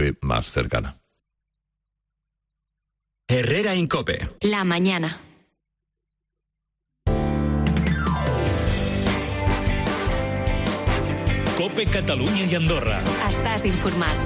COPE más cercana. Herrera Incope. La mañana. COPE Catalunya i Andorra. Estàs informat.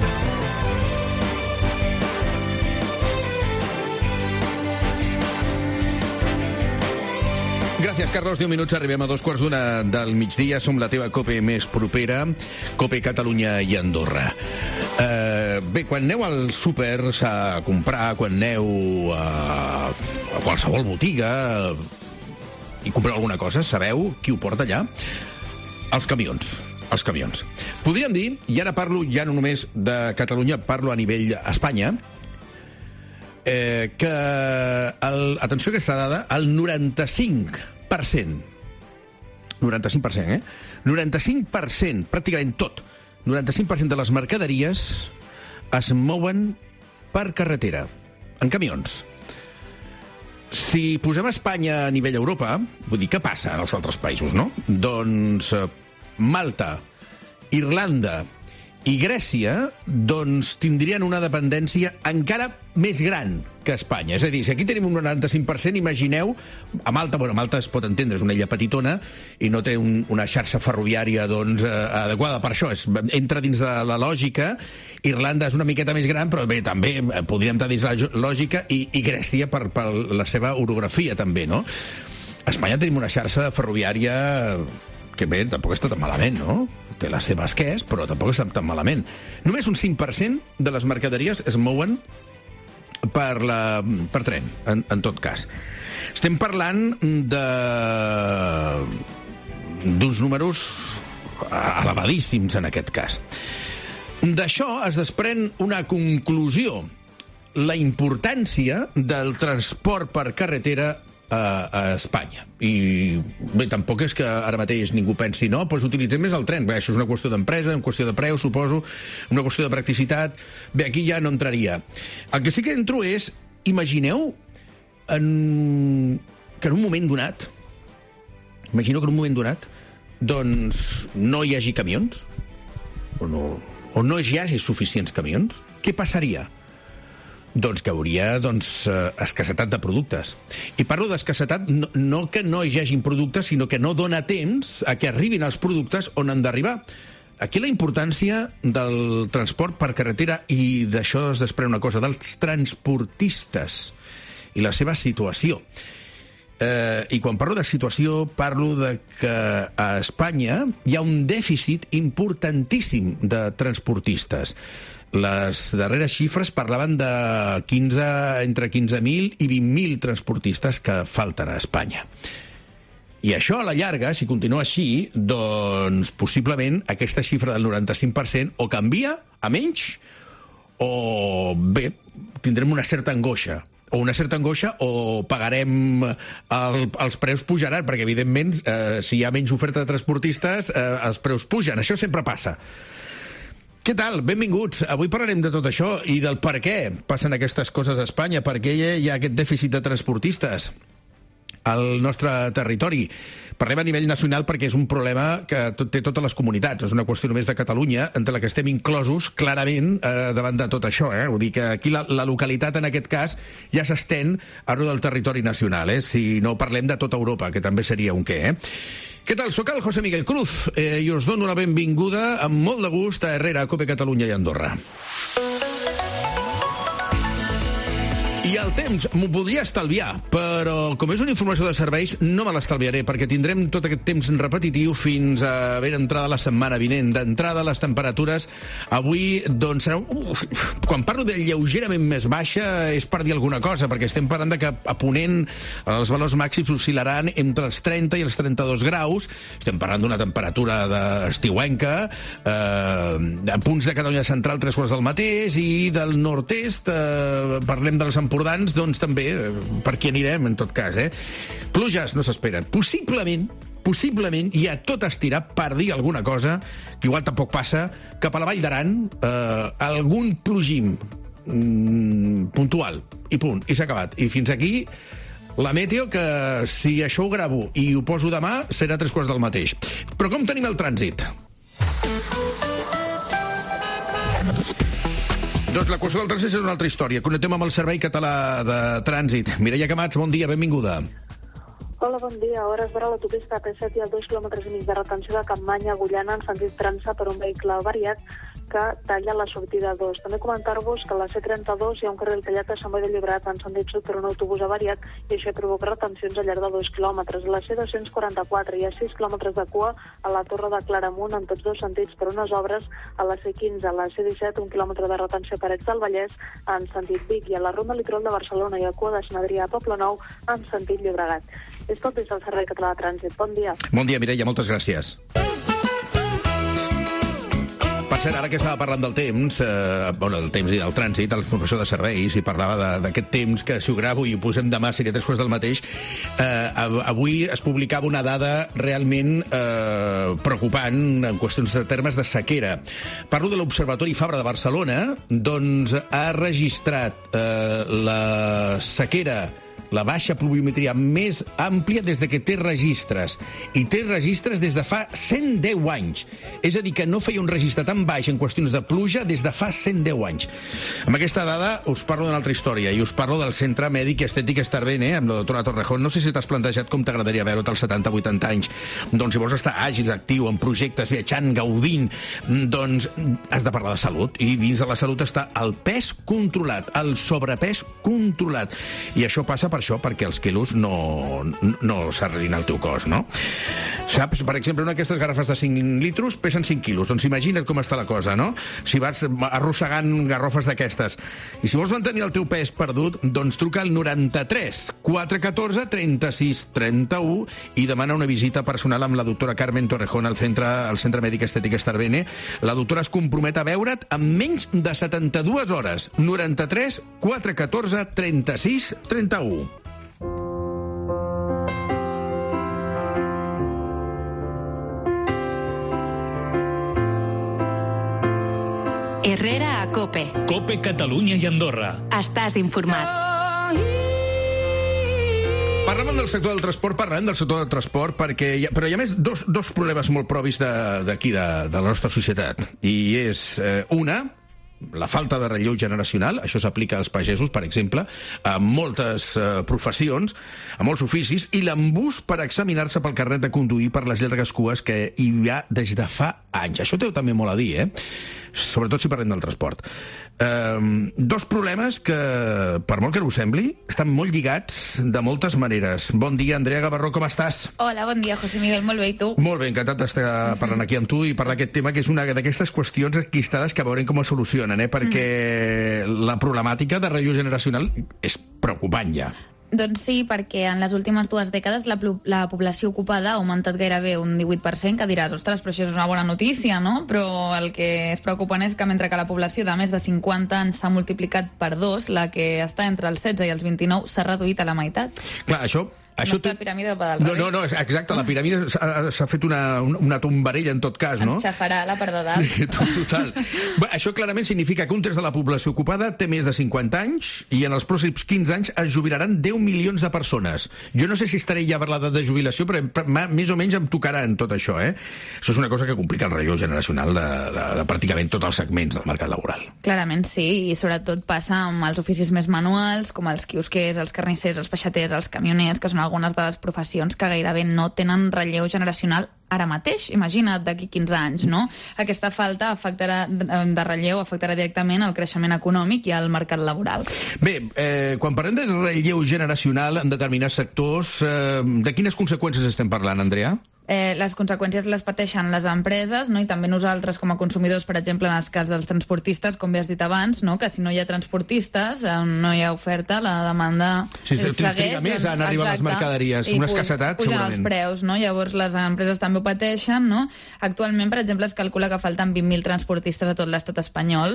Gràcies, Carlos. 10 minuts, arribem a 2:15 del migdia. Som la teva COPE més propera, COPE Catalunya i Andorra. Bé, quan aneu al súper a comprar, quan aneu a qualsevol botiga i compreu alguna cosa, sabeu qui ho porta allà? Els camions. Els camions. Podríem dir, i ara parlo ja no només de Catalunya, parlo a nivell Espanya, que, atenció a aquesta dada, el 95%, 95%, pràcticament tot, 95% de les mercaderies es mouen per carretera, en camions. Si posem Espanya a nivell Europa, vull dir, què passa en els altres països, no? Doncs Malta, Irlanda i Grècia, doncs, tindrien una dependència encara més gran que Espanya. És a dir, si aquí tenim un 95%, imagineu, a Malta, bueno, Malta es pot entendre, és una illa petitona i no té una xarxa ferroviària, doncs, adequada per això, entra dins de la lògica. Irlanda és una miqueta més gran, però bé, també podríem estar dins la lògica, i Grècia per la seva orografia, també, no? A Espanya tenim una xarxa ferroviària que bé, tampoc està tan malament, no? Té les seves quès, però tampoc està tan malament. Només un 5% de les mercaderies es mouen per tren, en tot cas. Estem parlant d'uns números elevadíssims, en aquest cas. D'això es desprèn una conclusió: la importància del transport per carretera a Espanya. I bé, tampoc és que ara mateix ningú pensi no, doncs utilitzem més el tren. Bé, això és una qüestió d'empresa, una qüestió de preu, suposo, una qüestió de practicitat. Bé, aquí ja no entraria. El que sí que entro és, imagineu que en un moment donat, doncs no hi hagi camions, o no hi hagi suficients camions. Què passaria? Doncs que hauria escassetat de productes. I parlo d'escassetat no que no hi hagin productes, sinó que no dona temps a que arribin els productes on han d'arribar. Aquí la importància del transport per carretera, i d'això es desprèn una cosa, dels transportistes i la seva situació. I quan parlo de situació, parlo de que a Espanya hi ha un dèficit importantíssim de transportistes. Les darreres xifres parlaven de entre 15.000 i 20.000 transportistes que falten a Espanya. I això, a la llarga, si continua així, doncs possiblement aquesta xifra del 95% o canvia a menys, o bé, tindrem una certa angoixa. O pagarem, els preus pujaran, perquè evidentment si hi ha menys oferta de transportistes els preus pugen, això sempre passa. Què tal? Benvinguts. Avui parlarem de tot això i del per què passen aquestes coses a Espanya, per què hi ha aquest dèficit de transportistes al nostre territori. Parlem a nivell nacional perquè és un problema que té totes les comunitats. És una qüestió només de Catalunya, entre la que estem inclosos clarament davant de tot això. Vull dir que aquí la localitat, en aquest cas, ja s'estén arreu del territori nacional. Si no parlem de tota Europa, que també seria un què. Què tal? Soc el José Miguel Cruz i us dono la benvinguda amb molt de gust a Herrera, COPE Catalunya i Andorra. I el temps m'ho podria estalviar, però com és una informació de serveis no me l'estalviaré, perquè tindrem tot aquest temps repetitiu fins a ben entrada la setmana vinent. D'entrada, les temperatures avui, doncs, serà... Quan parlo de lleugerament més baixa és per dir alguna cosa, perquè estem parlant de que a Ponent els valors màxims oscil·laran entre els 30 i els 32 graus. Estem parlant d'una temperatura d'estiuenca, a punts de Catalunya Central 3 quarts del mateix, i del nord-est parlem dels Empordans, doncs també, per aquí anirem, en tot cas, Pluges no s'esperen. Possiblement, hi ha tot estirar per dir alguna cosa, que igual tampoc passa, cap a la Vall d'Aran, algun plogim puntual, i punt, i s'ha acabat. I fins aquí la meteo, que si això ho gravo i ho poso demà, serà 3 quarts del mateix. Però com tenim el trànsit? Doncs la qüestió del trànsit és una altra història. Connectem amb el Servei Català de Trànsit. Mireia Camats, bon dia, benvinguda. Hola, bon dia. A hores d'ara l'autopista P7 hi ha 2 quilòmetres i mig de retenció de Capmany a Agullana en sentit França per un vehicle avariat que talla la sortida 2. També comentar-vos que a la C32 hi ha un carril tallat a Sant Boi de Llobregat en sentit sud per un autobús avariat i això provoca retencions al llarg de 2 quilòmetres. A la C244 hi ha 6 quilòmetres de cua a la Torre de Claramunt en tots dos sentits per unes obres. A la C15, a la C17, 1 quilòmetre de retenció a Parets del Vallès en sentit Vic i a la Ronda Litoral de Barcelona hi ha cua de Sant Adrià a Poblenou en sentit Llobregat. És tot des del Servei Català de Trànsit. Bon dia. Bon dia, Mireia, moltes gràcies. Per cert, ara que estava parlant del temps, del temps i del trànsit, el professor de serveis, i parlava d'aquest temps que si ho gravo i ho posem demà seria 3 quarts del mateix, avui es publicava una dada realment preocupant en qüestions de termes de sequera. Parlo de l'Observatori Fabra de Barcelona, doncs ha registrat la sequera, la baixa pluviometria més àmplia des de que té registres. I té registres des de fa 110 anys. És a dir, que no feia un registre tan baix en qüestions de pluja des de fa 110 anys. Amb aquesta dada us parlo d'una altra història i us parlo del Centre Mèdic i Estètic Estarvene, amb la doctora Torrejón. No sé si t'has plantejat com t'agradaria veure-te als 70-80 anys. Doncs si vols estar àgil, actiu, en projectes, viatjant, gaudint, doncs has de parlar de salut. I dins de la salut està el pes controlat, el sobrepès controlat. I això passa perquè els quilos no s'arrelin al teu cos, no? Saps? Per exemple, una d'aquestes garrafes de 5 litros pesen 5 quilos. Doncs imagina't com està la cosa, no? Si vas arrossegant garrofes d'aquestes. I si vols mantenir el teu pes perdut, doncs truca al 93 414 36 31 i demana una visita personal amb la doctora Carmen Torrejón al Centre Mèdic Estètic Estarvene. La doctora es compromet a veure't en menys de 72 hores. 93 414 36 31. Herrera a COPE. COPE Catalunya i Andorra. Estàs informat. Parlem del sector del transport, però hi ha més dos problemes molt propis d'aquí, de la nostra societat. I és la falta de relleu generacional. Això s'aplica als pagesos, per exemple, a moltes professions, a molts oficis, i l'embús per examinar-se pel carnet de conduir per les llargues cues que hi ha des de fa anys. Això té també molt a dir, sobretot si parlem del transport. Dos problemes que, per molt que no ho sembli, estan molt lligats de moltes maneres. Bon dia, Andrea Gavarró, com estàs? Hola, bon dia, José Miguel, molt bé, i tu? Molt bé, encantat d'estar parlant aquí amb tu i parlar aquest tema, que és una d'aquestes qüestions enquistades que veurem com es solucionen, perquè la problemàtica de relleu generacional és preocupant ja. Doncs sí, perquè en les últimes 2 dècades la població ocupada ha augmentat gairebé un 18%, que diràs, ostres, però això és una bona notícia, no? Però el que és preocupant és que mentre que la població de més de 50 anys s'ha multiplicat per 2, la que està entre els 16 i els 29 s'ha reduït a la meitat. Clar, això no està la piràmide va del revés. No, exacte, la piràmide s'ha fet una tombarella en tot cas, no? Ens xafarà la part de dalt. Total. Això clarament significa que un terç de la població ocupada té més de 50 anys i en els pròxims 15 anys es jubilaran 10 milions de persones. Jo no sé si estaré ja per l'edat de jubilació, però més o menys em tocaran tot això, Això és una cosa que complica el relleu generacional de pràcticament tots els segments del mercat laboral. Clarament sí, i sobretot passa amb els oficis més manuals, com els quiosquers, els carnissers, els peixaters, els camioners, que són algunes de les professions que gairebé no tenen relleu generacional ara mateix. Imagina't d'aquí 15 anys, no? Aquesta falta de relleu afectarà directament el creixement econòmic i el mercat laboral. Bé, quan parlem de relleu generacional en determinats sectors, de quines conseqüències estem parlant, Andrea? Les conseqüències les pateixen les empreses, no? I també nosaltres com a consumidors, per exemple, en el cas dels transportistes, com bé has dit abans, no? Que si no hi ha transportistes, no hi ha oferta, la demanda triga més a arribar les mercaderies, una escassetat, pugen segurament. Els preus, no? Llavors les empreses també ho pateixen, no? Actualment, per exemple, es calcula que falten 20.000 transportistes a tot l'estat espanyol,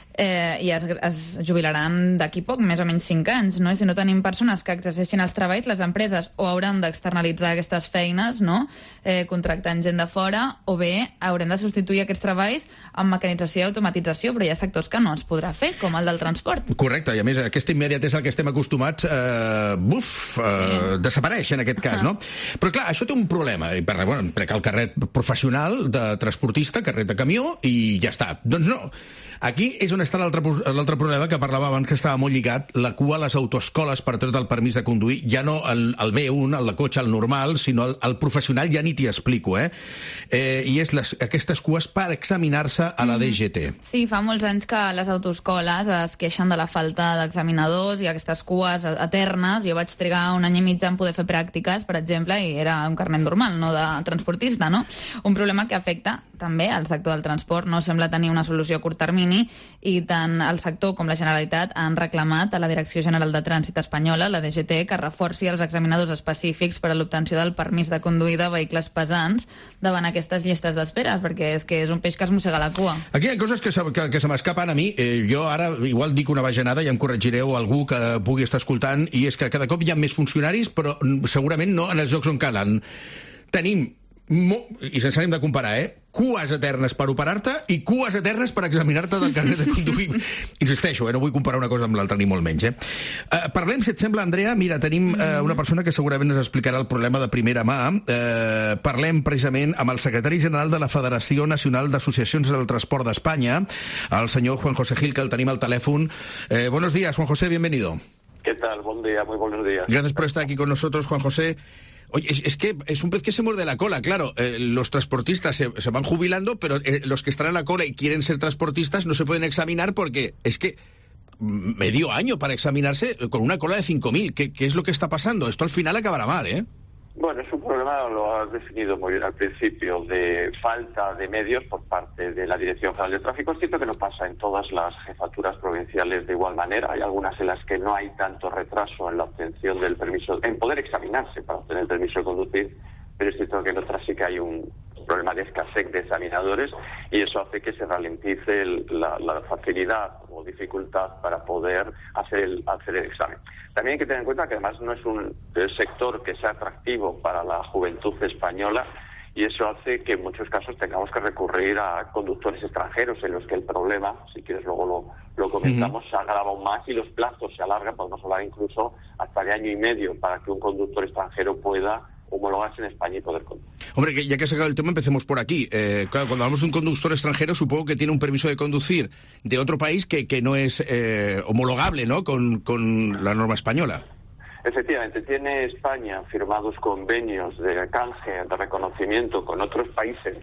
i es jubilaran d'aquí poc, més o menys 5 anys, no? I si no tenim persones que exerceixin els treballs, les empreses o hauran d'externalitzar aquestes feines, no? Contractant gent de fora, o bé haurem de substituir aquests treballs amb mecanització i automatització, però hi ha sectors que no es podrà fer, com el del transport. Correcte, i a més aquesta immediatesa al que estem acostumats desapareix en aquest cas, no? Però clar, això té un problema, perquè el carret professional de transportista, carret de camió, i ja està. Doncs no, aquí és on on està l'altre problema que parlava abans, que estava molt lligat, la cua a les autoescoles per treure el permís de conduir, ja no el B1, el de cotxe, el normal, sinó el professional, ja ni t'hi explico, i és aquestes cues per examinar-se a la DGT. Sí, fa molts anys que les autoescoles es queixen de la falta d'examinadors i aquestes cues eternes. Jo vaig trigar un any i mig en poder fer pràctiques, per exemple, i era un carnet normal, no de transportista, no? Un problema que afecta també al sector del transport. No sembla tenir una solució a curt termini i tant el sector com la Generalitat han reclamat a la Direcció General de Trànsit espanyola, la DGT, que reforci els examinadors específics per a l'obtenció del permís de conduir de vehicles pesants davant aquestes llistes d'espera, perquè és que és un peix que es mossega la cua. Aquí hi ha coses que se m'escapen a mi. Jo ara igual dic una bajanada i em corregireu algú que pugui estar escoltant, i és que cada cop hi ha més funcionaris, però segurament no en els llocs on calen. Tenim, i sense ànim de comparar, cues eternes per operar-te i cues eternes per examinar-te del carnet de conduir. Insisteixo, no vull comparar una cosa amb l'altra, ni molt menys. Parlem, si et sembla, Andrea, mira, tenim una persona que segurament ens explicarà el problema de primera mà. Parlem precisament amb el secretari general de la Federació Nacional d'Associacions del Transport d'Espanya, el senyor Juan José Gil, que el tenim al telèfon. Buenos días, Juan José, bienvenido. ¿Qué tal? Buen día, muy buenos días. Gracias por estar aquí con nosotros, Juan José. Oye, es que es un pez que se muerde la cola, claro. Los transportistas se van jubilando, pero los que están en la cola y quieren ser transportistas no se pueden examinar porque es que medio año para examinarse con una cola de 5.000. ¿Qué es lo que está pasando? Esto al final acabará mal, ¿eh? Bueno, es un problema, lo has definido muy bien al principio, de falta de medios por parte de la Dirección General de Tráfico. Es cierto que no pasa en todas las jefaturas provinciales de igual manera. Hay algunas en las que no hay tanto retraso en la obtención del permiso, en poder examinarse para obtener el permiso de conducir, pero es cierto que en otras sí que hay un problema de escasez de examinadores y eso hace que se ralentice la facilidad o dificultad para poder hacer el examen. También hay que tener en cuenta que además no es un sector que sea atractivo para la juventud española y eso hace que en muchos casos tengamos que recurrir a conductores extranjeros en los que el problema, si quieres luego lo comentamos, se agrava aún más y los plazos se alargan, podemos hablar incluso hasta de año y medio para que un conductor extranjero pueda homologarse en España y poder conducir. Hombre, ya que has sacado el tema, empecemos por aquí. Claro, cuando hablamos de un conductor extranjero, supongo que tiene un permiso de conducir de otro país que no es homologable, ¿no?, con la norma española. Efectivamente, tiene España firmados convenios de canje, de reconocimiento con otros países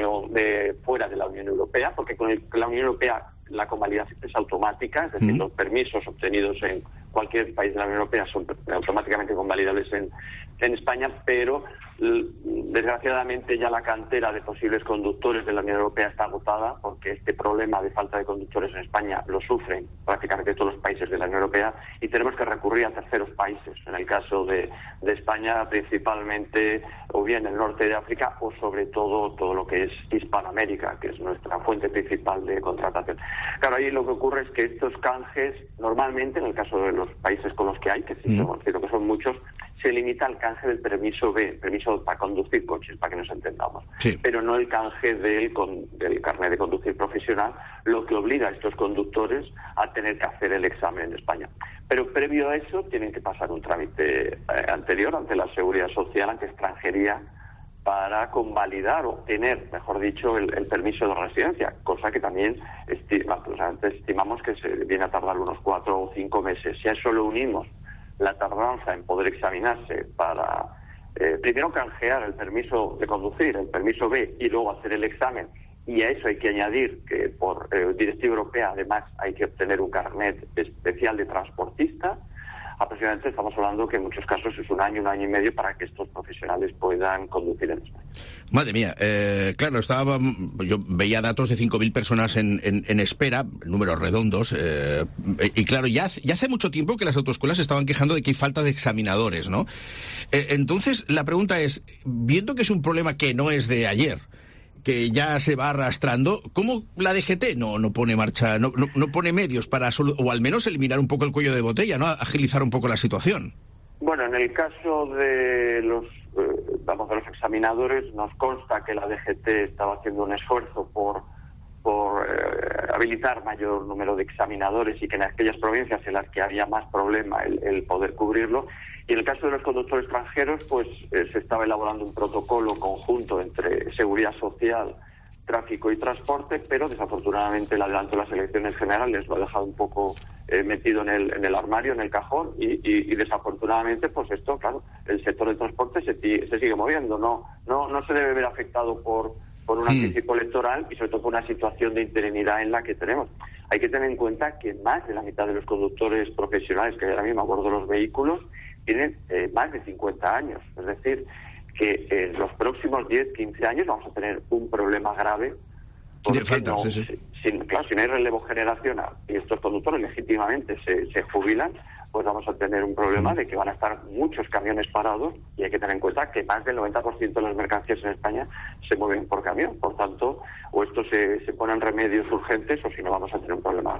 de fuera de la Unión Europea, porque con la Unión Europea la convalidación es automática, es decir, los permisos obtenidos en cualquier país de la Unión Europea son automáticamente convalidables en España, pero desgraciadamente ya la cantera de posibles conductores de la Unión Europea está agotada porque este problema de falta de conductores en España lo sufren prácticamente todos los países de la Unión Europea y tenemos que recurrir a terceros países. En el caso de España, principalmente o bien el norte de África o sobre todo lo que es Hispanoamérica, que es nuestra fuente principal de contratación. Claro, ahí lo que ocurre es que estos canjes, normalmente, en el caso de los países con los que hay, que sí, que son muchos, se limita al canje del permiso B, permiso para conducir coches, para que nos entendamos, pero no el canje del carnet de conducir profesional, lo que obliga a estos conductores a tener que hacer el examen en España. Pero previo a eso tienen que pasar un trámite anterior ante la Seguridad Social, ante Extranjería, para convalidar o obtener, mejor dicho, el permiso de residencia, cosa que también estimamos que se viene a tardar unos 4 o 5 meses. Si a eso lo unimos la tardanza en poder examinarse para primero canjear el permiso de conducir, el permiso B, y luego hacer el examen, y a eso hay que añadir que por directiva europea además hay que obtener un carnet especial de transportista, aproximadamente estamos hablando que en muchos casos es un año y medio para que estos profesionales puedan conducir en España. Madre mía, claro, yo veía datos de 5.000 personas en espera, números redondos, y claro, ya hace mucho tiempo que las autoescuelas estaban quejando de que hay falta de examinadores, ¿no? Entonces, la pregunta es, viendo que es un problema que no es de ayer, que ya se va arrastrando, ¿cómo la DGT no pone marcha, no pone medios para, o al menos eliminar un poco el cuello de botella, ¿no?, agilizar un poco la situación? Bueno, en el caso de los examinadores, nos consta que la DGT estaba haciendo un esfuerzo por habilitar mayor número de examinadores y que en aquellas provincias en las que había más problema el poder cubrirlo. Y en el caso de los conductores extranjeros, pues se estaba elaborando un protocolo conjunto entre Seguridad Social tráfico y transporte, pero desafortunadamente el adelanto de las elecciones generales lo ha dejado un poco metido en el armario, en el cajón, y desafortunadamente, pues esto, claro, el sector del transporte se sigue moviendo, no se debe ver afectado por un anticipo electoral y sobre todo por una situación de interinidad en la que tenemos. Hay que tener en cuenta que más de la mitad de los conductores profesionales que hay ahora mismo a bordo de los vehículos tienen más de 50 años, es decir, que en los próximos 10, 15 años vamos a tener un problema grave porque si no hay relevo generacional y estos conductores legítimamente se jubilan, pues vamos a tener un problema de que van a estar muchos camiones parados y hay que tener en cuenta que más del 90% de las mercancías en España se mueven por camión. Por tanto, o esto se ponen remedios urgentes o si no vamos a tener un problema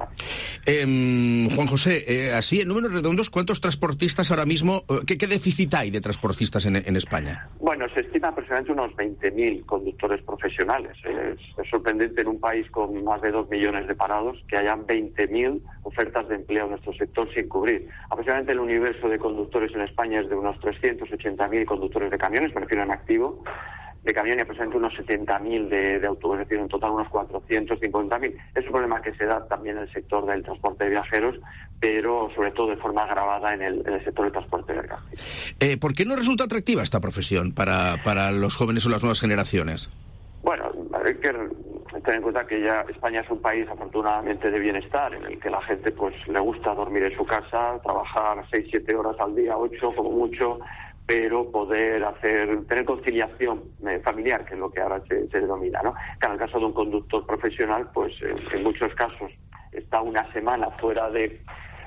grave. Juan José, así en números redondos, ¿cuántos transportistas ahora mismo, qué déficit hay de transportistas en España? Bueno, se estima aproximadamente unos 20.000 conductores profesionales. Es sorprendente en un país con más de 2 millones de parados que hayan 20.000 ofertas de empleo en nuestro sector sin cubrir. Aproximadamente el universo de conductores en España es de unos 380.000 conductores de camiones, me refiero en activo, de camión y aproximadamente unos 70.000 de autobuses, es decir, en total unos 450.000. Es un problema que se da también en el sector del transporte de viajeros, pero sobre todo de forma agravada en el sector del transporte de mercancías. ¿Por qué no resulta atractiva esta profesión para los jóvenes o las nuevas generaciones? Bueno, hay que tener en cuenta que ya España es un país afortunadamente de bienestar, en el que la gente pues le gusta dormir en su casa, trabajar 6-7 horas al día, 8 como mucho, pero poder tener conciliación familiar, que es lo que ahora se denomina, ¿no? Que en el caso de un conductor profesional, pues en muchos casos está una semana fuera de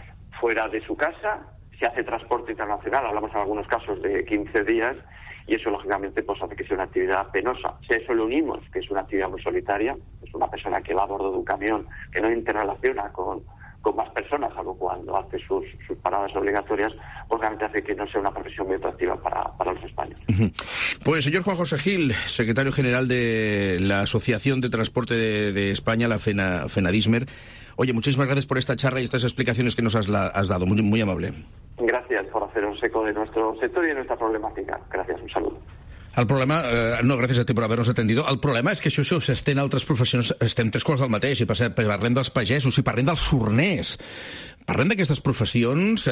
su casa, se hace transporte internacional, hablamos en algunos casos de 15 días, y eso lógicamente pues hace que sea una actividad penosa. Si a eso le unimos que es una actividad muy solitaria, es una persona que va a bordo de un camión, que no interrelaciona con más personas, salvo cuando hace sus paradas obligatorias, pues realmente hace que no sea una profesión muy atractiva para los españoles. Pues señor Juan José Gil, secretario general de la Asociación de Transporte de España, la FENADISMER. Oye, muchísimas gracias por esta charla y estas explicaciones que nos has dado, muy, muy amable. Gracias por haceros eco de nuestro sector y de nuestra problemàtica. Gràcies, un saludo. El problema, no, gràcies a ti per haver-nos atendido, el problema és que això s'estén a altres professions, estem tres quarts del mateix, i parlem dels pagesos, i parlem dels forners. Parlem d'aquestes professions,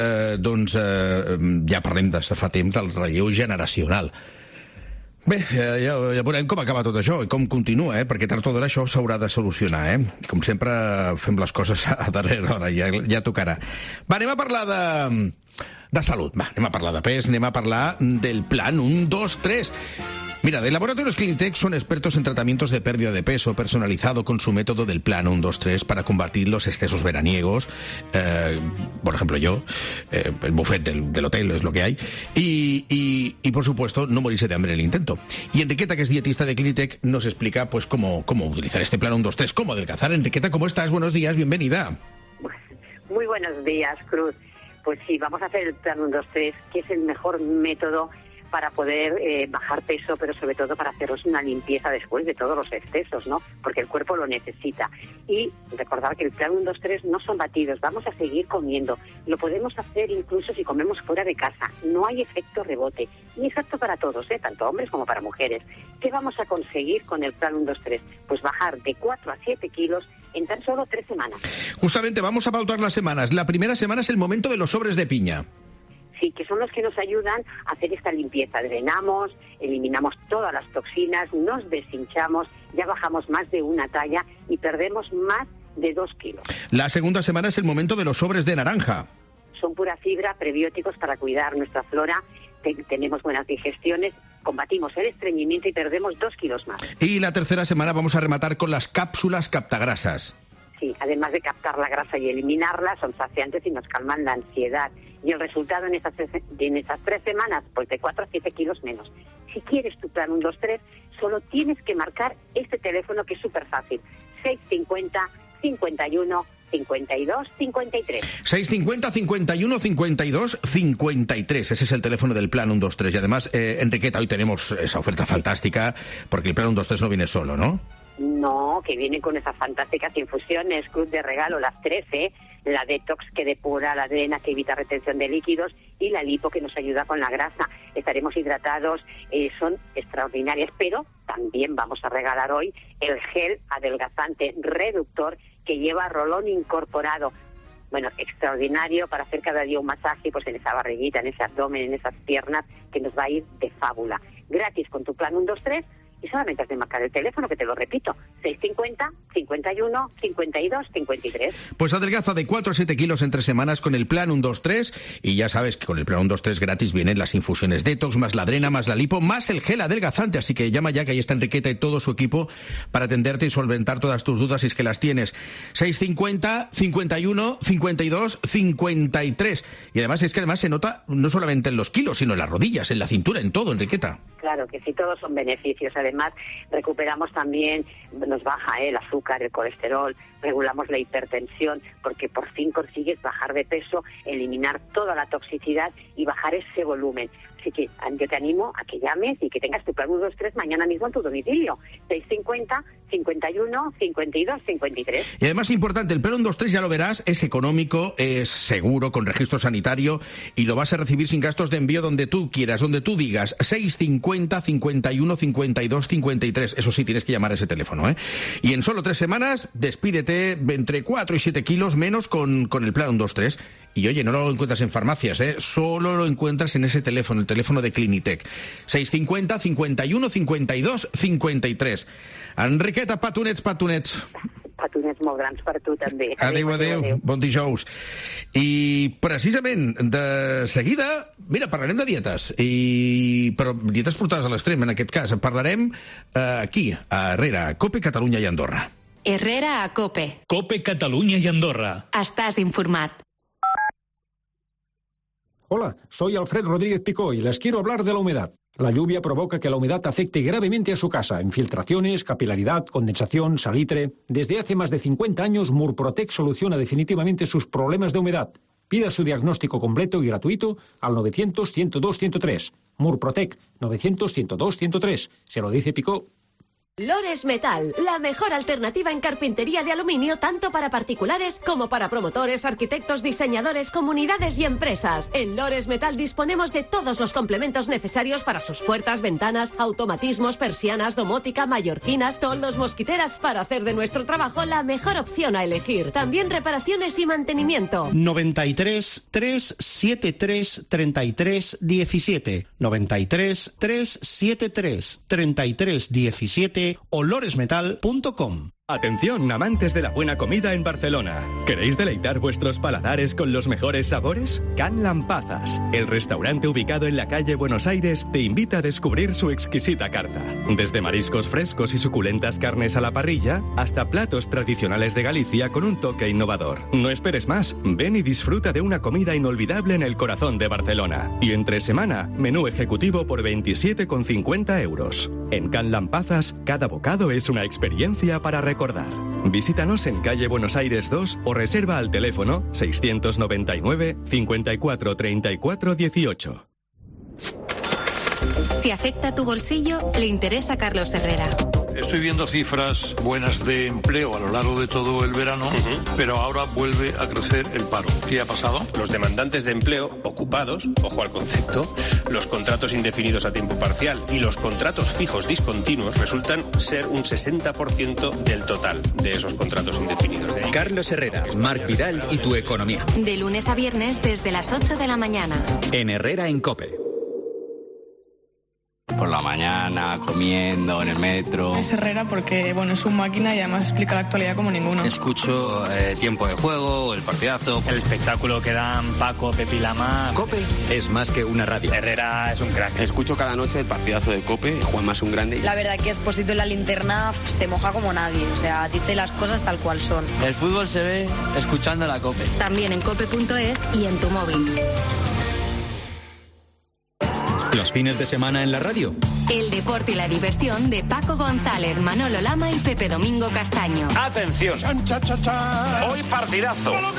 ja parlem de fa temps del relleu generacional. Bé, ja veurem com acaba tot això i com continua, perquè tard o d'hora això s'haurà de solucionar, Com sempre fem les coses a darrera hora, ja tocarà. Va, anem a parlar de salut, va, anem a parlar de pes, anem a parlar del plan 1, 2, 3... Mira, de Laboratorios Clinitec son expertos en tratamientos de pérdida de peso personalizado con su método del plan 1, 2, 3 para combatir los excesos veraniegos. Por ejemplo, yo, el buffet del hotel es lo que hay. Y por supuesto, no morirse de hambre en el intento. Y Enriqueta, que es dietista de Clinitec, nos explica pues cómo utilizar este plan 1, 2, 3, cómo adelgazar. Enriqueta, ¿cómo estás? Buenos días, bienvenida. Muy buenos días, Cruz. Pues sí, vamos a hacer el plan 1, 2, 3, que es el mejor método para poder bajar peso, pero sobre todo para haceros una limpieza después de todos los excesos, ¿no? Porque el cuerpo lo necesita. Y recordar que el plan 1, 2, 3 no son batidos, vamos a seguir comiendo. Lo podemos hacer incluso si comemos fuera de casa. No hay efecto rebote. Y es apto para todos, tanto hombres como para mujeres. ¿Qué vamos a conseguir con el plan 1, 2, 3? Pues bajar de 4 a 7 kilos en tan solo 3 semanas. Justamente, vamos a pautar las semanas. La primera semana es el momento de los sobres de piña. Sí, que son los que nos ayudan a hacer esta limpieza. Drenamos, eliminamos todas las toxinas, nos deshinchamos, ya bajamos más de una talla y perdemos más de 2 kilos. La segunda semana es el momento de los sobres de naranja. Son pura fibra, prebióticos para cuidar nuestra flora, tenemos buenas digestiones, combatimos el estreñimiento y perdemos 2 kilos más. Y la tercera semana vamos a rematar con las cápsulas captagrasas. Sí, además de captar la grasa y eliminarla, son saciantes y nos calman la ansiedad. Y el resultado en esas 3 semanas, pues de 4 a 7 kilos menos. Si quieres tu plan 1, 2, 3, solo tienes que marcar este teléfono que es súper fácil. 650 51 52 53. 650 51 52 53. Ese es el teléfono del plan 1, 2, 3. Y además, Enriqueta, hoy tenemos esa oferta fantástica, porque el plan 1, 2, 3 no viene solo, ¿no? No, que vienen con esas fantásticas infusiones, Cruz, de regalo, las 13, la detox que depura, la drena que evita retención de líquidos y la lipo que nos ayuda con la grasa. Estaremos hidratados, son extraordinarias, pero también vamos a regalar hoy el gel adelgazante reductor que lleva rolón incorporado. Bueno, extraordinario para hacer cada día un masaje pues en esa barriguita, en ese abdomen, en esas piernas, que nos va a ir de fábula. Gratis con tu plan 123 y solamente has de marcar el teléfono, que te lo repito, 650 51 52 53. Pues adelgaza de 4 a 7 kilos en 3 semanas con el plan 123 y ya sabes que con el plan 123 gratis vienen las infusiones detox, más la drena, más la lipo, más el gel adelgazante, así que llama ya, que ahí está Enriqueta y todo su equipo para atenderte y solventar todas tus dudas si es que las tienes. 650 51 52 53. Y además es que se nota no solamente en los kilos, sino en las rodillas, en la cintura, en todo, Enriqueta. Claro que sí, todos son beneficios. Además, recuperamos también, nos baja el azúcar, el colesterol, regulamos la hipertensión, porque por fin consigues bajar de peso, eliminar toda la toxicidad y bajar ese volumen. Así que yo te animo a que llames y que tengas tu plan 123 mañana mismo en tu domicilio. 650 51 52 53. Y además, importante, el plan 123, ya lo verás, es económico, es seguro, con registro sanitario, y lo vas a recibir sin gastos de envío donde tú quieras, donde tú digas. 650 51 52 53. Eso sí, tienes que llamar a ese teléfono, ¿eh? Y en solo 3 semanas, despídete entre 4 y 7 kilos menos con el plan 123. Y oye, no lo encuentras en farmacias, ¿eh? Solo lo encuentras en ese teléfono, el teléfono de Clinitec. 650 51 52 53. Enriqueta, petonets. Petonets molt grans per tu, també. Adéu. Bon dijous. I precisament, de seguida, mira, parlarem de dietes, però dietes portades a l'extrem, en aquest cas. Parlarem aquí, a Herrera, a COPE, Catalunya i Andorra. Herrera a COPE. COPE, Catalunya i Andorra. Estàs informat. Hola, soy Alfred Rodríguez Picó y les quiero hablar de la humedad. La lluvia provoca que la humedad afecte gravemente a su casa. Infiltraciones, capilaridad, condensación, salitre. Desde hace más de 50 años, Murprotec soluciona definitivamente sus problemas de humedad. Pida su diagnóstico completo y gratuito al 900-102-103. Murprotec, 900-102-103. Se lo dice Picó. Lores Metal, la mejor alternativa en carpintería de aluminio tanto para particulares como para promotores, arquitectos, diseñadores, comunidades y empresas. En Lores Metal disponemos de todos los complementos necesarios para sus puertas, ventanas, automatismos, persianas, domótica, mallorquinas, toldos, mosquiteras, para hacer de nuestro trabajo la mejor opción a elegir. También reparaciones y mantenimiento. 93 373 33 17 93 373 33 17 o loresmetal.com. Atención, amantes de la buena comida en Barcelona. ¿Queréis deleitar vuestros paladares con los mejores sabores? Can Lampazas, el restaurante ubicado en la calle Buenos Aires, te invita a descubrir su exquisita carta. Desde mariscos frescos y suculentas carnes a la parrilla, hasta platos tradicionales de Galicia con un toque innovador. No esperes más, ven y disfruta de una comida inolvidable en el corazón de Barcelona. Y entre semana, menú ejecutivo por 27,50 euros. En Can Lampazas, cada bocado es una experiencia para recordar. Visítanos en calle Buenos Aires 2 o reserva al teléfono 699 54 34 18. Si afecta tu bolsillo, le interesa a Carlos Herrera. Estoy viendo cifras buenas de empleo a lo largo de todo el verano, pero ahora vuelve a crecer el paro. ¿Qué ha pasado? Los demandantes de empleo ocupados, ojo al concepto, los contratos indefinidos a tiempo parcial y los contratos fijos discontinuos resultan ser un 60% del total de esos contratos indefinidos. Carlos Herrera, Marc Vidal y tu economía. De lunes a viernes desde las 8 de la mañana. En Herrera en COPE. Por la mañana, comiendo, en el metro. Es Herrera porque, bueno, es un máquina y además explica la actualidad como ninguno. Escucho Tiempo de Juego, El Partidazo. El espectáculo que dan Paco, Pepi Lama. COPE es más que una radio. Herrera es un crack. Escucho cada noche El Partidazo de COPE, Juanma es un grande. La verdad que Expósito en la linterna se moja como nadie, o sea, dice las cosas tal cual son. El fútbol se ve escuchando la COPE. También en cope.es y en tu móvil. Los fines de semana en la radio. El deporte y la diversión de Paco González, Manolo Lama y Pepe Domingo Castaño. ¡Atención! ¡Chan, cha, cha, cha! Hoy partidazo. ¡Llegan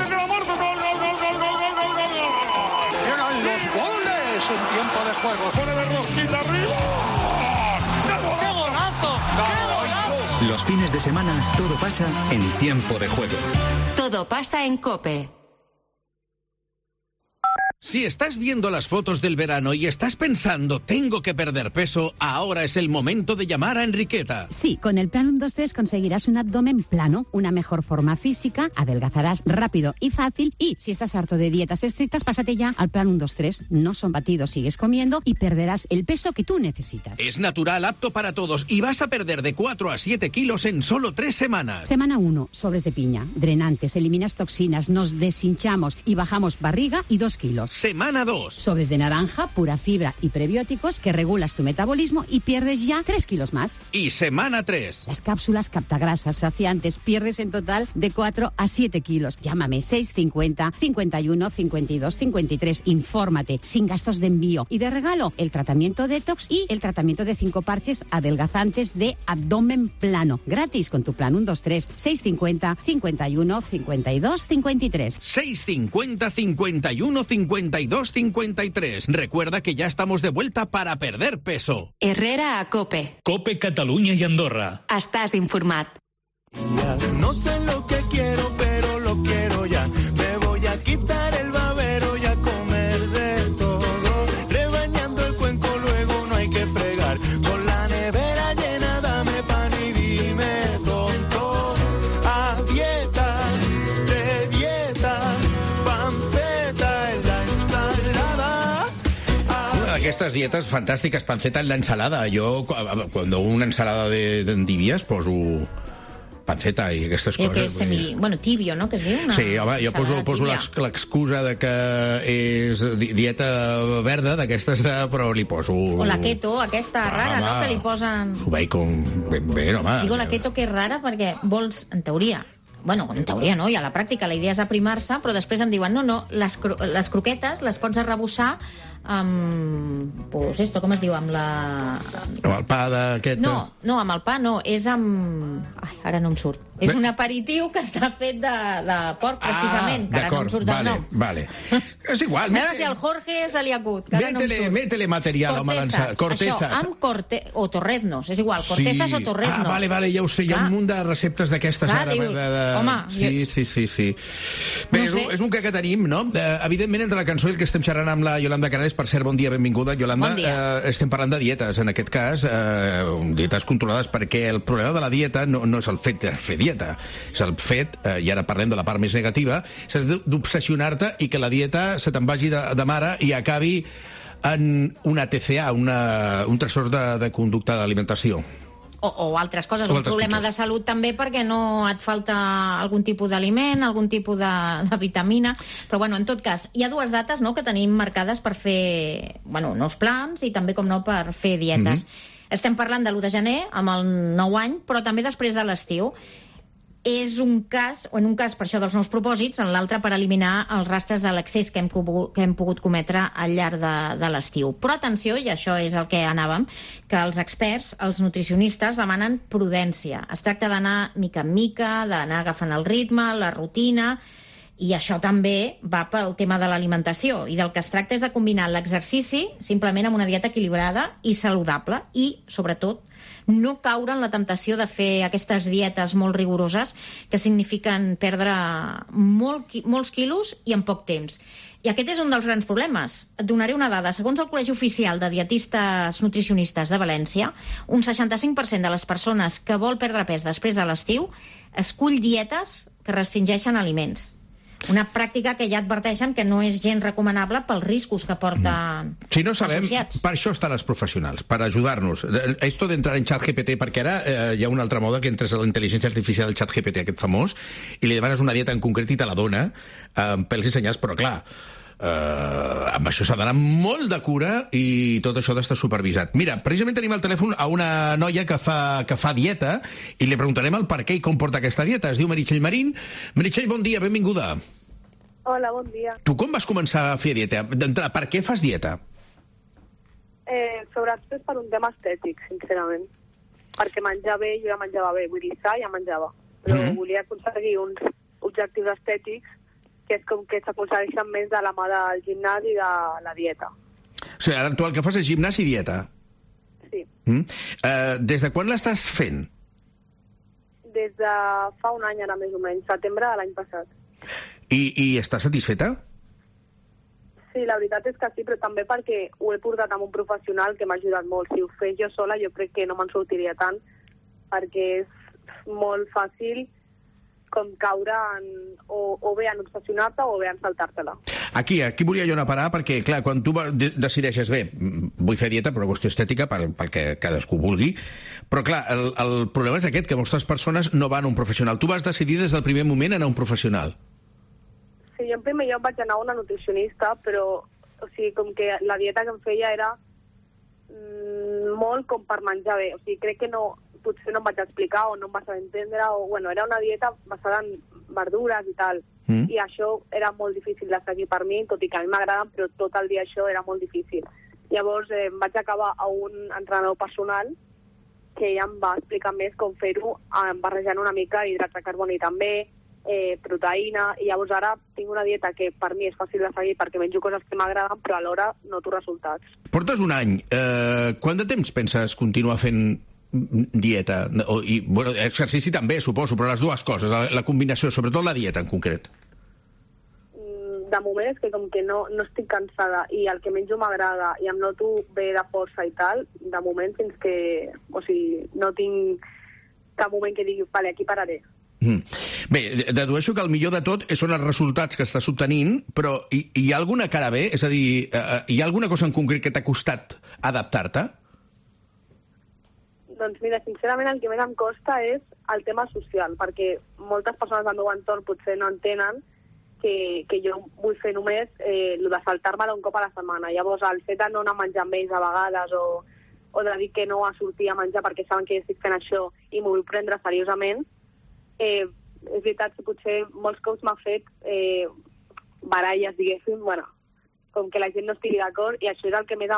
los goles en tiempo de juego! ¡Pone de rosquita arriba! ¡Qué golazo! ¡Qué golazo! Los fines de semana todo pasa en tiempo de juego. Todo pasa en COPE. Si estás viendo las fotos del verano y estás pensando, tengo que perder peso, ahora es el momento de llamar a Enriqueta. Sí, con el Plan 1-2-3 conseguirás un abdomen plano, una mejor forma física, adelgazarás rápido y fácil y, si estás harto de dietas estrictas, pásate ya al Plan 1-2-3. No son batidos, sigues comiendo y perderás el peso que tú necesitas. Es natural, apto para todos y vas a perder de 4 a 7 kilos en solo 3 semanas. Semana 1, sobres de piña, drenantes, eliminas toxinas, nos deshinchamos y bajamos barriga y 2 kilos. Semana 2. Sobres de naranja, pura fibra y prebióticos que regulas tu metabolismo y pierdes ya 3 kilos más. Y semana 3. Las cápsulas captagrasas saciantes, pierdes en total de 4 a 7 kilos. Llámame 650 51 52 53. Infórmate, sin gastos de envío. Y de regalo, el tratamiento detox y el tratamiento de 5 parches adelgazantes de abdomen plano. Gratis con tu Plan 1-2-3. 650 51 52 53. 650 51 52 53. Recuerda que ya estamos de vuelta para perder peso. Herrera a Cope. Cope Catalunya i Andorra. Estàs informat. No sé lo que quiero, pero lo quiero ya. Me voy a quitar el babero y a comer de todo. Rebañando el cuenco, luego no hay que fregar. Con la nevera llena, dame pan y dime tonto. A dieta, de dieta, panceta en la ensalada. Una d'aquestes dietes fantàstiques, panceta en l'ensalada. Jo, quan una ensalada d'endivies, poso panceta i aquestes coses. Que és tibio, no?, que es diu? Sí, home, jo poso l'excusa de que és dieta verda, d'aquestes, però li poso... O la keto, aquesta rara, no?, que li posen... S'ho veig com ben, home. Digo la keto que és rara perquè vols, en teoria... Bueno, en teoria no, i a la pràctica la idea és aprimar-se, però després em diuen no, les croquetes les pots arrebossar amb... Pues esto, com es diu? Amb la... Amb el pa d'aquest... No, amb el pa no, és amb... Ai, ara no em surt. És un aperitiu que està fet de porc, precisament, que ara no em surt el nom. Vale. És igual. A veure si al Jorge se li acut, que ara no em surt. Métele material, home, l'ensalada. Cortezas. Això, o torreznos, és igual, cortezas o torreznos. Vale, ja ho sé, hi ha un munt de receptes d'aquestes ara. Home, sí. Bé, és un que tenim, no? Evidentment, entre la cançó i el que estem xerrant amb la Yolanda Canales, per cert, bon dia, benvinguda, Yolanda. Bon dia. Estem parlant de dietes, en aquest cas, dietes controlades, perquè el problema de la dieta no és el fet de fer dieta, és el fet, i ara parlem de la part més negativa, és d'obsessionar-te i que la dieta se te'n vagi de mare i acabi en una TCA, un trastorn de conducta d'alimentació. O altres coses, un problema de salut també perquè no et falta algun tipus d'aliment, algun tipus de vitamina, però bueno, en tot cas, hi ha dues dates, no?, que tenim marcades per fer, bueno, nous plans i també, com no, per fer dietes. Estem parlant de l'1 de gener, amb el nou any, però també després de l'estiu. És un cas, o en un cas per això dels nous propòsits, en l'altre per eliminar els rastres de l'excés que hem pogut cometre al llarg de l'estiu. Però atenció, i això és el que anàvem, que els experts, els nutricionistes, demanen prudència. Es tracta d'anar mica en mica, d'anar agafant el ritme, la rutina, i això també va pel tema de l'alimentació. I del que es tracta és de combinar l'exercici simplement amb una dieta equilibrada i saludable i, sobretot, no caure en la temptació de fer aquestes dietes molt rigoroses que signifiquen perdre molts quilos i en poc temps. I aquest és un dels grans problemes. Et donaré una dada. Segons el Col·legi Oficial de Dietistes Nutricionistes de València, un 65% de les persones que vol perdre pes després de l'estiu escull dietes que restringeixen aliments. Una pràctica que ja adverteixen que no és gens recomanable pels riscos que porten si no sabem, associats. Per això estan els professionals, per ajudar-nos. Esto d'entrar en ChatGPT, perquè ara hi ha una altra moda que entres a la intel·ligència artificial del ChatGPT, aquest famós, i li demanes una dieta en concret i te la dona, amb pèls i senyals, però clar, amb això s'ha d'anar molt de cura i tot això ha d'estar supervisat. Mira, precisament tenim al telèfon a una noia que fa dieta i li preguntarem el per què i com porta aquesta dieta. Es diu Meritxell Marín. Meritxell, bon dia, benvinguda. Hola, bon dia. Tu com vas començar a fer dieta? D'entrada, per què fas dieta? Sobretot per un tema estètic, sincerament. Perquè menjar bé, jo ja menjava bé, vull dir, sa ja menjava. Però volia aconseguir uns objectius estètics que és com que s'aconsegueixen més de la mà del gimnàs i de la dieta. O sigui, ara tu el que fas és gimnàs i dieta? Sí. Des de quan l'estàs fent? Des de fa un any, ara més o menys, setembre de l'any passat. I estàs satisfeta? Sí, la veritat és que sí, però també perquè ho he portat amb un professional que m'ha ajudat molt. Si ho fes jo sola, jo crec que no me'n sortiria tant, perquè és molt fàcil com caure o bé en obsessionar-te o bé en saltar-te-la. Aquí volia jo anar a parar, perquè, clar, quan tu decideixes, bé, vull fer dieta per una qüestió estètica, pel que cadascú vulgui, però, clar, el problema és aquest, que moltes persones no van a un professional. Tu vas decidir des del primer moment anar a un professional. Sí, jo en primer lloc vaig anar a una nutricionista, però, o sigui, com que la dieta que em feia era molt com per menjar bé. O sigui, crec que potser no em vaig explicar o no em va saber entendre, o, bueno, era una dieta basada en verdures i tal, i això era molt difícil de seguir per mi, tot i que a mi m'agraden, però tot el dia això era molt difícil. Llavors vaig acabar a un entrenador personal que ja em va explicar més com fer-ho, barrejant una mica hidrats de carboni també, proteïna, i llavors ara tinc una dieta que per mi és fàcil de seguir perquè menjo coses que m'agraden, però alhora noto resultats. Portes un any. Quant de temps penses continuar fent dieta? I, bueno, exercici també, suposo, però les dues coses, la combinació, sobretot la dieta en concret. De moment és que com que no estic cansada i el que menjo m'agrada i em noto bé de força i tal, de moment fins que... O sigui, no tinc cap moment que digui, vale, aquí pararé. Bé, dedueixo que el millor de tot són els resultats que estàs obtenint, però hi ha alguna cara bé? És a dir, hi ha alguna cosa en concret que t'ha costat adaptar-te? Doncs mira, sincerament el que més em costa és el tema social, perquè moltes persones del meu entorn potser no entenen que jo vull fer només el de saltar-me-la un cop a la setmana. Llavors, el fet de no anar a menjar amb ells a vegades o de dir que no a sortir a menjar perquè saben que jo estic fent això i m'ho vull prendre seriosament, és veritat que potser molts cops m'ha fet baralles, diguéssim, bueno, com que la gent no estigui d'acord, i això és el que més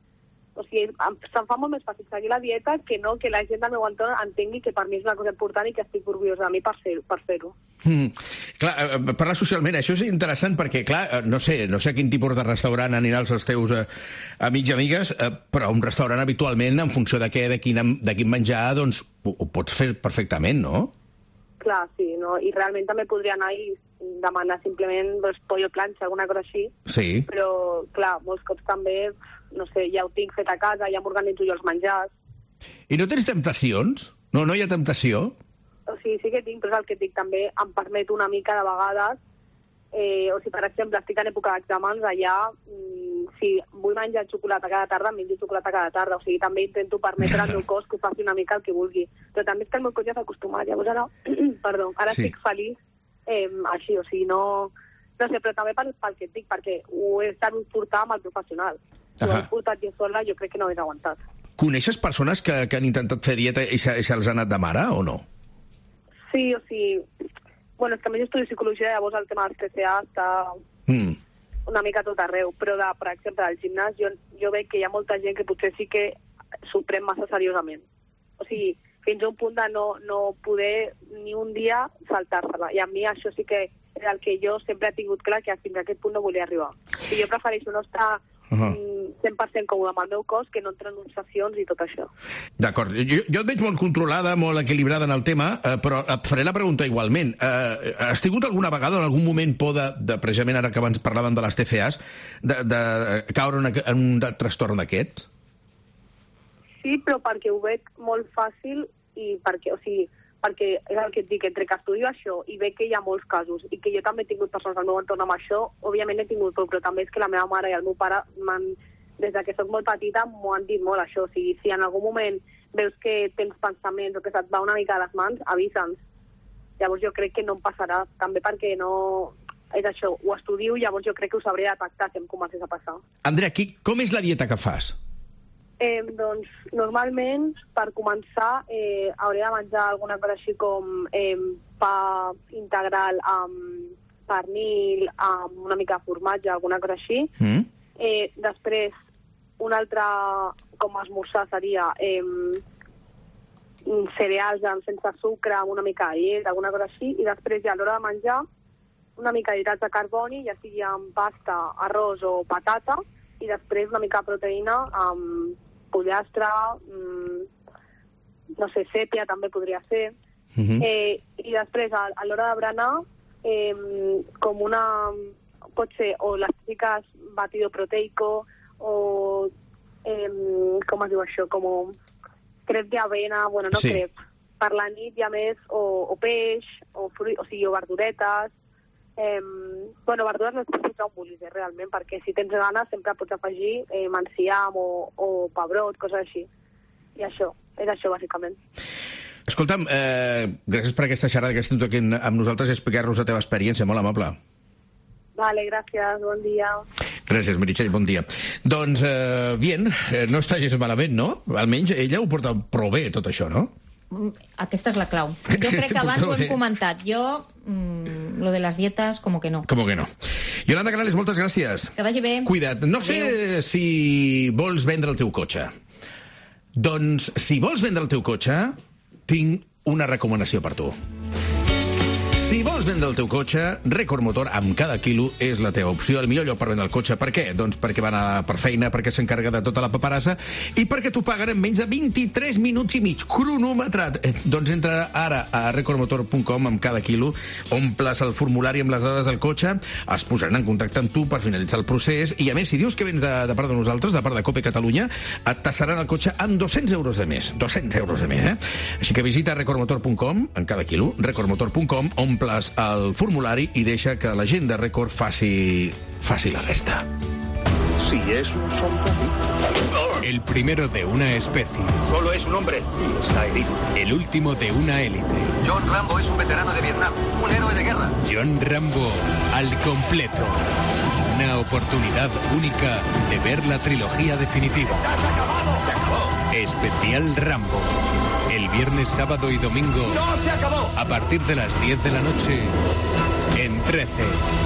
o sigui, se'm fa molt més fàcil seguir la dieta que no que la gent del meu entorn entengui que per mi és una cosa important i que estic orgullosa de mi per fer-ho. Clar, parlar socialment, això és interessant perquè, clar, no sé a quin tipus de restaurant aniràs els teus amics i amigues, però un restaurant habitualment, en funció de quin menjar, doncs ho pots fer perfectament, no? Clar, sí, no? I realment també podria anar i demanar simplement pollo planxa, alguna cosa així. Sí. Però, clar, molts cops també, no sé, ja ho tinc fet a casa, ja m'organitzo jo els menjars. I no tens temptacions? No hi ha temptació? O sigui, sí que tinc, però és el que dic, també em permet una mica de vegades, o si per exemple estic en època d'exàmens, allà, si vull menjar xocolata cada tarda, menjo xocolata cada tarda, o sigui, també intento permetre al meu cos que ho faci una mica el que vulgui. Però també és que el meu cos ja s'ha acostumat, llavors ara, ara sí. Estic feliç així, o sigui, no sé, però també pel que et dic, perquè ho he sabut portar amb el professional. Si ho he portat jo sola, jo crec que no ho he aguantat. Coneixes persones que han intentat fer dieta i se'ls ha anat de mare, o no? Sí, o sigui... Bueno, és que a més estudio psicologia, llavors el tema dels TCA està una mica tot arreu, però, per exemple, al gimnàs jo veig que hi ha molta gent que potser sí que s'ho pren massa seriosament. O sigui, fins a un punt de no poder ni un dia saltar-se-la. I a mi això sí que és el que jo sempre he tingut clar, que fins a aquest punt no volia arribar. O sigui, jo prefereixo no estar 100% còmode amb el meu cos que no entrar en obsessions i tot això. D'acord. Jo et veig molt controlada, molt equilibrada en el tema, però et faré la pregunta igualment. Has tingut alguna vegada, en algun moment, por de precisament ara que abans parlàvem de les TCAs, de caure en un trastorn d'aquests? Sí, però perquè ho veig molt fàcil i perquè és el que et dic, entre que estudio això i veig que hi ha molts casos i que jo també he tingut persones al meu entorn amb això, òbviament he tingut por, però també és que la meva mare i el meu pare des que soc molt petita m'ho han dit molt això, o sigui, si en algun moment veus que tens pensaments o que se't va una mica a les mans, avisa'ns. Llavors jo crec que no em passarà, també perquè no... És això, ho estudio, llavors jo crec que ho sabré detectar si em comencés a passar. Andrea, com és la dieta que fas? Doncs normalment per començar hauré de menjar alguna cosa així com pa integral amb pernil, amb una mica de formatge, alguna cosa així. Després un altre com esmorzar seria cereals sense sucre amb una mica de llet, alguna cosa així, i després ja a l'hora de menjar una mica d'hidrats de carboni, ja sigui amb pasta, arròs o patata, i després una mica de proteïna amb pollastre, no sé, sèpia també podria ser. I després, a l'hora de berenar, com pot ser o les típiques batido proteico, o com es diu això, com crep d'avena, bueno, no crep, per la nit hi ha més o peix, o verduretes. Bueno, verdures no es pot posar un bolígraf, realment, perquè si tens ganes sempre pots afegir enciam o pebrot, coses així. I això, és això, bàsicament. Escolta'm, gràcies per aquesta xerrada que esteu aquí amb nosaltres i explicar-nos la teva experiència, molt amable. Vale, gràcies, bon dia. Gràcies, Meritxell, bon dia. Doncs, bien, no està gens malament, no? Almenys ella ho porta prou bé, tot això, no? Aquesta és la clau. Jo crec que abans ho hem comentat. Jo, lo de les dietes, como que no. Como que no. Yolanda Canales, moltes gràcies. Que vagi bé. Cuida't. No sé si vols vendre el teu cotxe. Doncs, si vols vendre el teu cotxe, tinc una recomanació per tu. Si vols vendre el teu cotxe, Record Motor amb cada quilo és la teva opció, el millor lloc per vendre el cotxe. Per què? Doncs perquè va anar per feina, perquè s'encarrega de tota la paperassa i perquè t'ho paguen en menys de 23 minuts i mig, cronometrat. Doncs entra ara a recordmotor.com amb cada quilo, omples el formulari amb les dades del cotxe, es posaran en contacte amb tu per finalitzar el procés i, a més, si dius que vens de part de nosaltres, de part de Cope Catalunya, et tassaran el cotxe amb 200 euros de més. 200 euros de més, Així que visita recordmotor.com en cada quilo, recordmotor.com, omples el formulari i deixa que la gent de Record faci la resta. Si es un soldadito. El primero de una especie. Solo es un hombre y está herido. El último de una élite. John Rambo es un veterano de Vietnam, un héroe de guerra. John Rambo al completo. Una oportunidad única de ver la trilogía definitiva. Se acabó. Especial Rambo. El viernes, sábado y domingo. ¡No se acabó! A partir de las 10 de la noche en 13.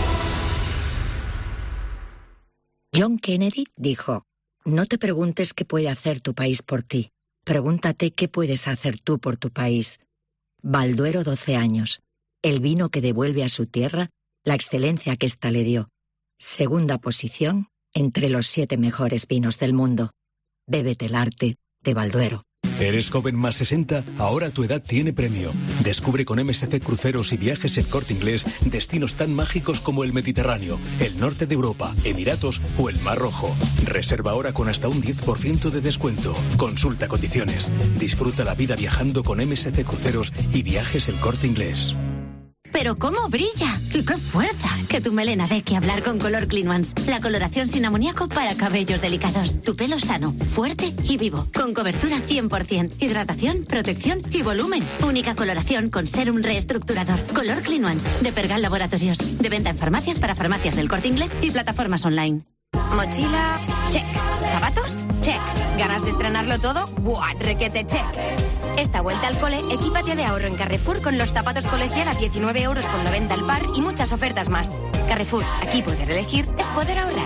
John Kennedy dijo: no te preguntes qué puede hacer tu país por ti. Pregúntate qué puedes hacer tú por tu país. Balduero 12 años. El vino que devuelve a su tierra la excelencia que ésta le dio. Segunda posición entre los 7 mejores vinos del mundo. Bébete el arte de Balduero. ¿Eres joven más 60? Ahora tu edad tiene premio. Descubre con MSC Cruceros y Viajes El Corte Inglés destinos tan mágicos como el Mediterráneo, el norte de Europa, Emiratos o el Mar Rojo. Reserva ahora con hasta un 10% de descuento. Consulta condiciones. Disfruta la vida viajando con MSC Cruceros y Viajes El Corte Inglés. ¡Pero cómo brilla! ¡Y qué fuerza! Que tu melena dé que hablar con Color Clean Ones. La coloración sin amoníaco para cabellos delicados. Tu pelo sano, fuerte y vivo. Con cobertura 100%. Hidratación, protección y volumen. Única coloración con sérum reestructurador. Color Clean Ones. De Pergal Laboratorios. De venta en farmacias para farmacias del Corte Inglés y plataformas online. Mochila, check. ¿Zapatos? Check. ¿Ganas de estrenarlo todo? ¡Buah! Requete check. Esta vuelta al cole, equípate de ahorro en Carrefour con los zapatos colegial a 19,90 € el par y muchas ofertas más. Carrefour, aquí poder elegir es poder ahorrar.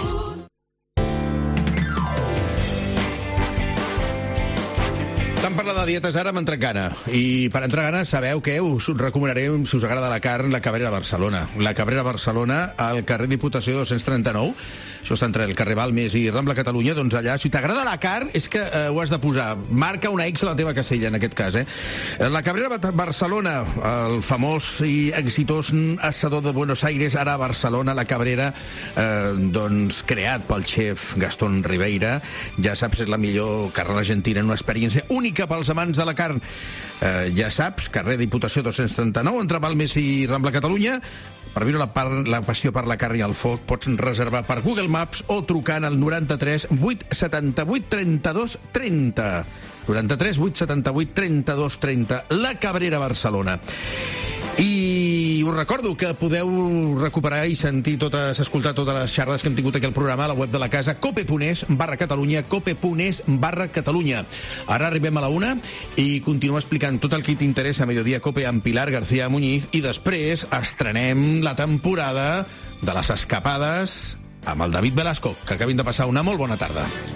Tant parlar de dietes ara amb entrecana. I per entrecana sabeu que us recomanarem, si us agrada la carn, la Cabrera Barcelona. La Cabrera Barcelona al carrer Diputació 239. Això està entre el carrer Balmes i Rambla Catalunya. Doncs allà, si t'agrada la carn, és que ho has de posar. Marca una X a la teva casella, en aquest cas. La Cabrera Barcelona, el famós i exitós assador de Buenos Aires, ara a Barcelona, la Cabrera, doncs creat pel xef Gastón Ribeira. Ja saps, és la millor carn argentina, una experiència única pels amants de la carn. Ja saps, carrer Diputació 239, entre Balmes i Rambla Catalunya. Per viure la passió per la carn i el foc, pots reservar per Google Maps o trucant al 93 878 32 30. 93 878 32 30. La Cabrera Barcelona. I us recordo que podeu recuperar i escoltar totes les xerrades que hem tingut aquí al programa a la web de la casa, cope.es/Catalunya, cope.es/Catalunya. Ara arribem a la 1 i continuo explicant tot el que t'interessa a Mediodía Cope amb Pilar García Muñiz i després estrenem la temporada de les escapades amb el David Velasco. Que acabin de passar una molt bona tarda.